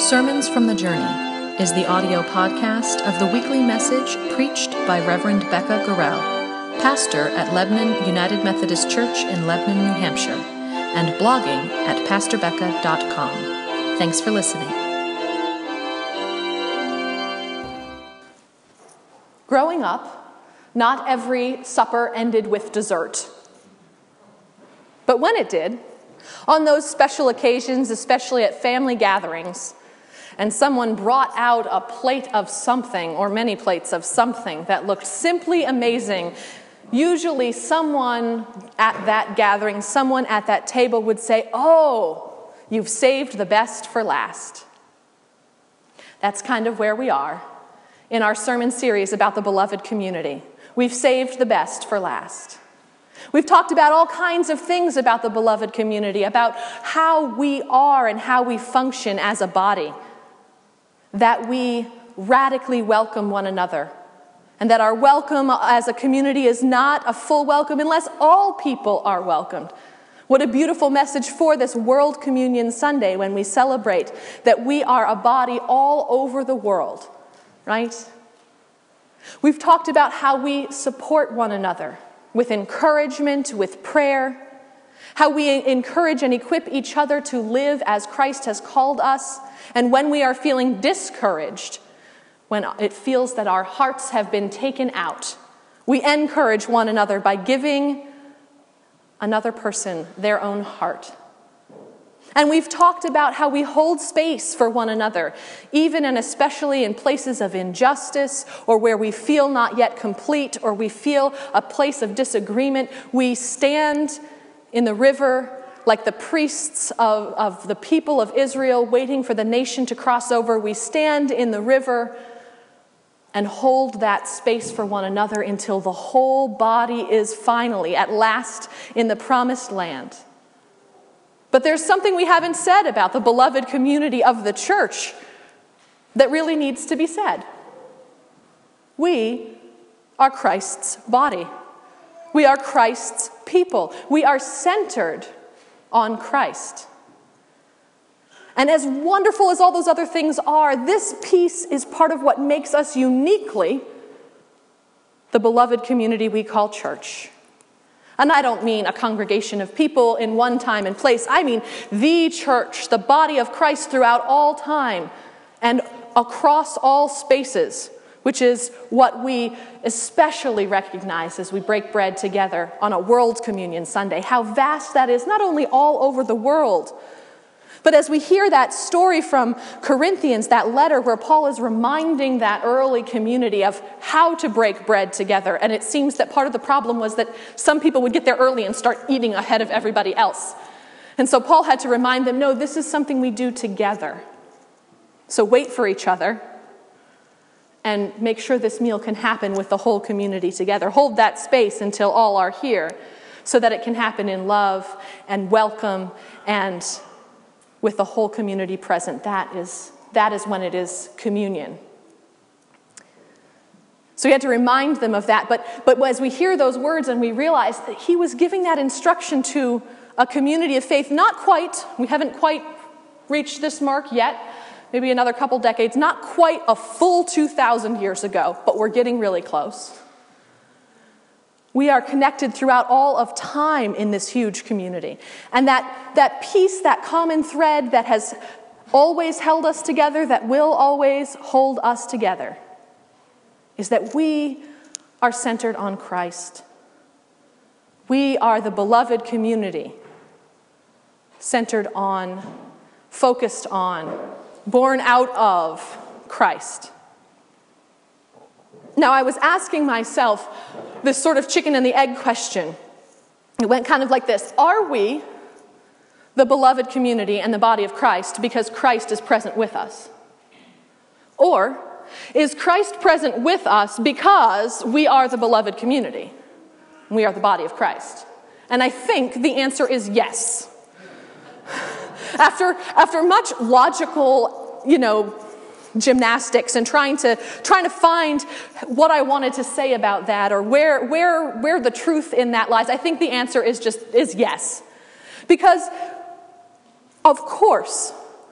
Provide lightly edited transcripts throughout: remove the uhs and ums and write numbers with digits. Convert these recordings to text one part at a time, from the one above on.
Sermons from the Journey is the audio podcast of the weekly message preached by Reverend Becca Gorell, pastor at Lebanon United Methodist Church in Lebanon, New Hampshire, and blogging at pastorbecca.com. Thanks for listening. Growing up, not every supper ended with dessert. But when it did, on those special occasions, especially at family gatherings, and someone brought out a plate of something, or many plates of something, that looked simply amazing, usually someone at that gathering, someone at that table would say, "Oh, you've saved the best for last." That's kind of where we are in our sermon series about the beloved community. We've saved the best for last. We've talked about all kinds of things about the beloved community, about how we are and how we function as a body, that we radically welcome one another, and that our welcome as a community is not a full welcome unless all people are welcomed. What a beautiful message for this World Communion Sunday when we celebrate that we are a body all over the world, right? We've talked about how we support one another with encouragement, with prayer, how we encourage and equip each other to live as Christ has called us, and when we are feeling discouraged, when it feels that our hearts have been taken out, we encourage one another by giving another person their own heart. And we've talked about how we hold space for one another, even and especially in places of injustice or where we feel not yet complete or we feel a place of disagreement. We stand in the river like the priests of the people of Israel waiting for the nation to cross over. We stand in the river and hold that space for one another until the whole body is finally, at last, in the promised land. But there's something we haven't said about the beloved community of the church that really needs to be said. We are Christ's body. We are Christ's people. We are centered on Christ. And as wonderful as all those other things are, this piece is part of what makes us uniquely the beloved community we call church. And I don't mean a congregation of people in one time and place. I mean the church, the body of Christ throughout all time and across all spaces, which is what we especially recognize as we break bread together on a World Communion Sunday. How vast that is, not only all over the world, but as we hear that story from Corinthians, that letter where Paul is reminding that early community of how to break bread together. And it seems that part of the problem was that some people would get there early and start eating ahead of everybody else. And so Paul had to remind them, no, this is something we do together. So wait for each other and make sure this meal can happen with the whole community together. Hold that space until all are here so that it can happen in love and welcome and with the whole community present. That is when it is communion. So we had to remind them of that. But as we hear those words and we realize that he was giving that instruction to a community of faith, not quite, we haven't quite reached this mark yet, maybe another couple decades, not quite a full 2,000 years ago, but we're getting really close. We are connected throughout all of time in this huge community. And that piece, that common thread that has always held us together, that will always hold us together, is that we are centered on Christ. We are the beloved community, centered on, focused on, born out of Christ. Now, I was asking myself this sort of chicken and the egg question. It went kind of like this. Are we the beloved community and the body of Christ because Christ is present with us? Or is Christ present with us because we are the beloved community? We are the body of Christ. And I think the answer is yes. After much logical, gymnastics and trying to find what I wanted to say about that or where the truth in that lies, I think the answer is yes. Because, of course,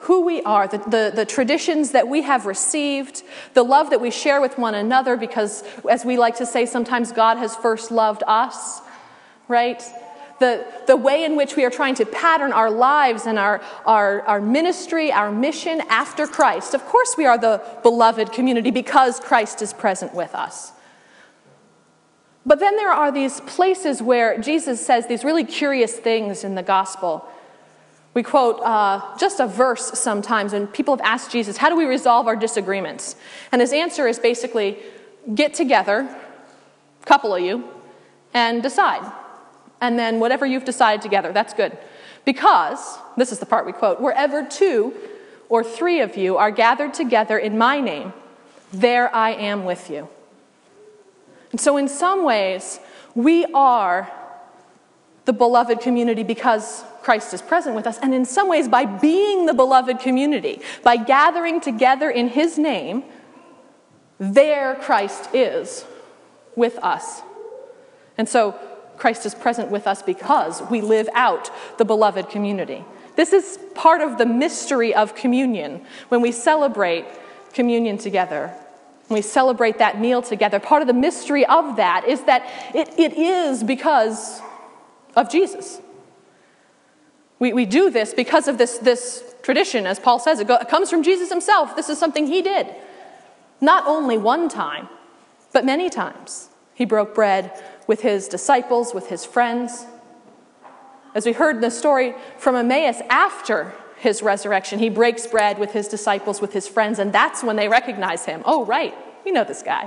who we are, the traditions that we have received, the love that we share with one another, because, as we like to say, sometimes God has first loved us, right? The way in which we are trying to pattern our lives and our ministry, our mission after Christ. Of course we are the beloved community because Christ is present with us. But then there are these places where Jesus says these really curious things in the gospel. We quote just a verse sometimes when people have asked Jesus, how do we resolve our disagreements? And his answer is basically, get together, a couple of you, and decide. And then whatever you've decided together, that's good. Because, this is the part we quote, wherever 2 or 3 of you are gathered together in my name, there I am with you. And so in some ways, we are the beloved community because Christ is present with us. And in some ways, by being the beloved community, by gathering together in his name, there Christ is with us. And so Christ is present with us because we live out the beloved community. This is part of the mystery of communion when we celebrate communion together. When we celebrate that meal together, part of the mystery of that is that it is because of Jesus. We do this because of this tradition, as Paul says. It comes from Jesus himself. This is something he did. Not only one time, but many times. He broke bread with his disciples, with his friends. As we heard in the story from Emmaus, after his resurrection, he breaks bread with his disciples, with his friends, and that's when they recognize him. Oh, right, we know this guy.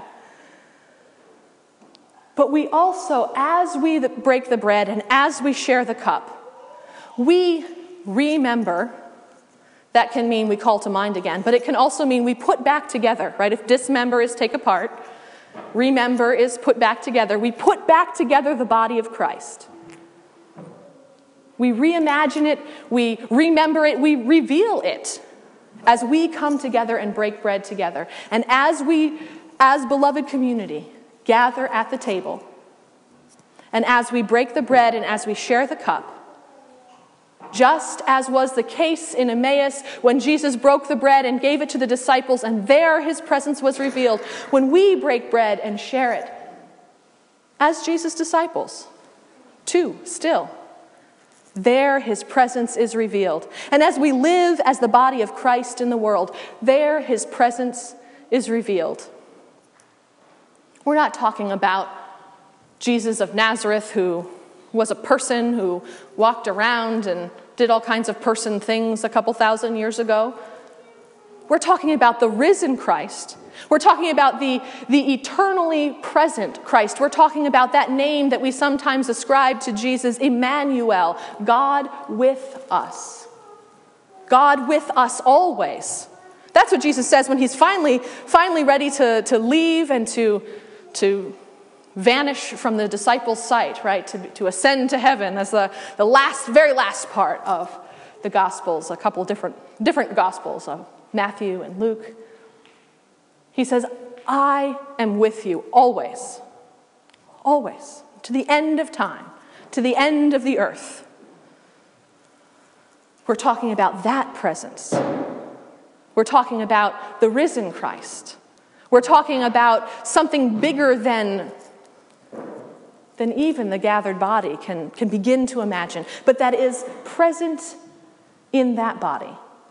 But we also, as we break the bread and as we share the cup, we remember. That can mean we call to mind again, but it can also mean we put back together, right? If dismember is take apart, remember is put back together. We put back together the body of Christ. We reimagine it, we remember it, we reveal it as we come together and break bread together. And as we, as beloved community, gather at the table, and as we break the bread and as we share the cup, just as was the case in Emmaus when Jesus broke the bread and gave it to the disciples, and there his presence was revealed, when we break bread and share it, as Jesus' disciples, too, still, there his presence is revealed. And as we live as the body of Christ in the world, there his presence is revealed. We're not talking about Jesus of Nazareth, who was a person who walked around and did all kinds of person things a couple thousand years ago. We're talking about the risen Christ. We're talking about the eternally present Christ. We're talking about that name that we sometimes ascribe to Jesus, Emmanuel, God with us. God with us always. That's what Jesus says when he's finally ready to leave and to vanish from the disciples' sight, right? To ascend to heaven. That's the very last part of the Gospels, a couple different Gospels of Matthew and Luke. He says, I am with you always, always, to the end of time, to the end of the earth. We're talking about that presence. We're talking about the risen Christ. We're talking about something bigger than even the gathered body can begin to imagine, but that is present in that body.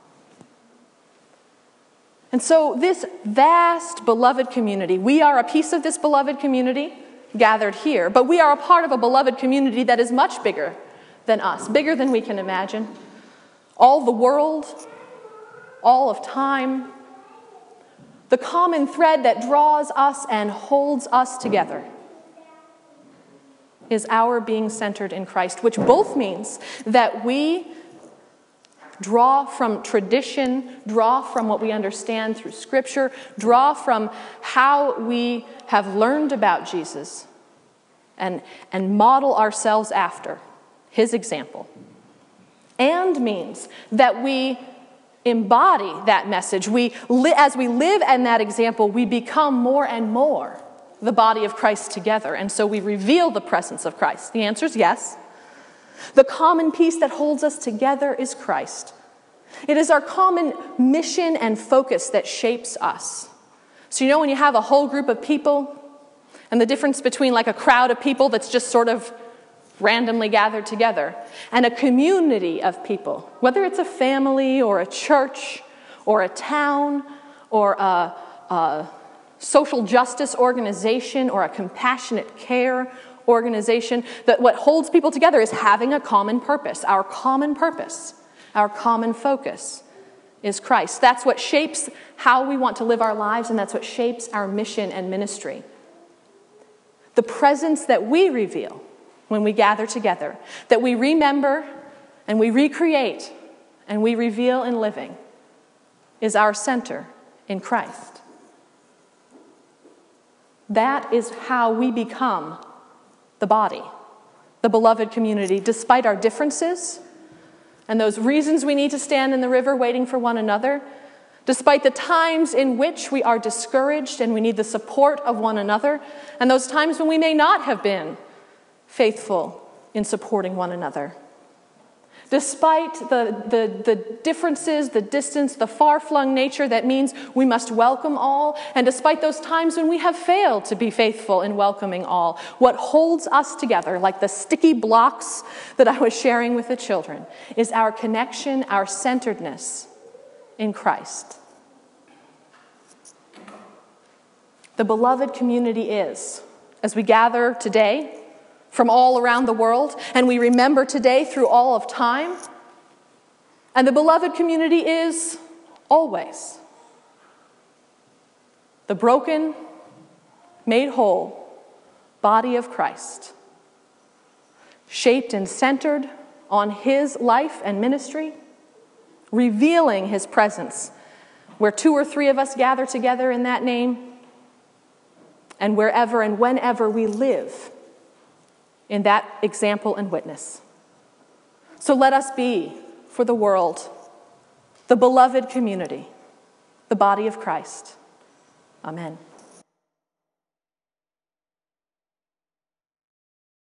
And so this vast beloved community, we are a piece of this beloved community gathered here, but we are a part of a beloved community that is much bigger than us, bigger than we can imagine. All the world, all of time, the common thread that draws us and holds us together is our being centered in Christ, which both means that we draw from tradition, draw from what we understand through Scripture, draw from how we have learned about Jesus, and model ourselves after his example. And means that we embody that message. As we live in that example, we become more and more the body of Christ together, and so we reveal the presence of Christ. The answer is yes. The common piece that holds us together is Christ. It is our common mission and focus that shapes us. So when you have a whole group of people, and the difference between like a crowd of people that's just sort of randomly gathered together, and a community of people, whether it's a family or a church or a town or a social justice organization or a compassionate care organization, that what holds people together is having a common purpose. Our common focus is Christ. That's what shapes how we want to live our lives, and that's what shapes our mission and ministry. The presence that we reveal when we gather together, that we remember and we recreate and we reveal in living, is our center in Christ. That is how we become the body, the beloved community, despite our differences and those reasons we need to stand in the river waiting for one another, despite the times in which we are discouraged and we need the support of one another, and those times when we may not have been faithful in supporting one another. Despite the differences, the distance, the far-flung nature that means we must welcome all, and despite those times when we have failed to be faithful in welcoming all, what holds us together, like the sticky blocks that I was sharing with the children, is our connection, our centeredness in Christ. The beloved community is, as we gather today from all around the world, and we remember today through all of time, and the beloved community is always the broken, made whole body of Christ, shaped and centered on his life and ministry, revealing his presence where 2 or 3 of us gather together in that name, and wherever and whenever we live in that example and witness. So let us be, for the world, the beloved community, the body of Christ. Amen.